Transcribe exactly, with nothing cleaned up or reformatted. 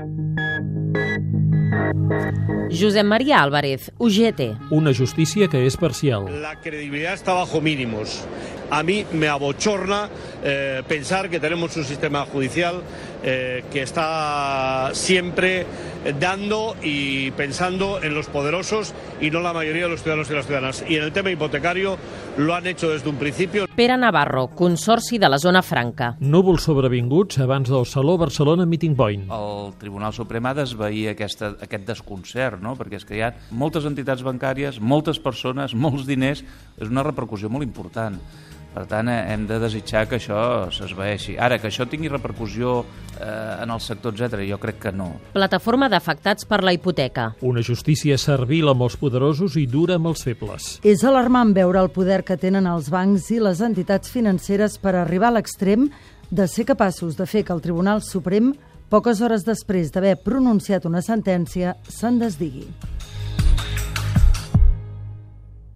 Josep María Álvarez, U G T. Una justícia que és parcial. La credibilidad está bajo mínimos. A mí me abochorna eh, pensar que tenemos un sistema judicial eh, que está siempre dando y pensando en los poderosos y no la mayoría de los ciudadanos y las ciudadanas. Y en el tema hipotecario lo han hecho desde un principio. Pere Navarro, Consorci de la Zona Franca. Núvols sobrevinguts abans del Saló Barcelona Meeting Point. El Tribunal Suprem ha d'esvair aquesta, aquest desconcert, no? Perquè és que hi ha moltes entitats bancàries, moltes persones, molts diners, és una repercussió molt important. Per tant, hem de desitjar que això s'esvaeixi. Ara, que això tingui repercussió eh, en el sector, etcètera, jo crec que no. Plataforma d'afectats per la hipoteca. Una justícia servil amb els poderosos i dura amb els febles. És alarmant veure el poder que tenen els bancs i les entitats financeres per arribar a l'extrem de ser capaços de fer que el Tribunal Suprem, poques hores després d'haver pronunciat una sentència, se'n desdigui.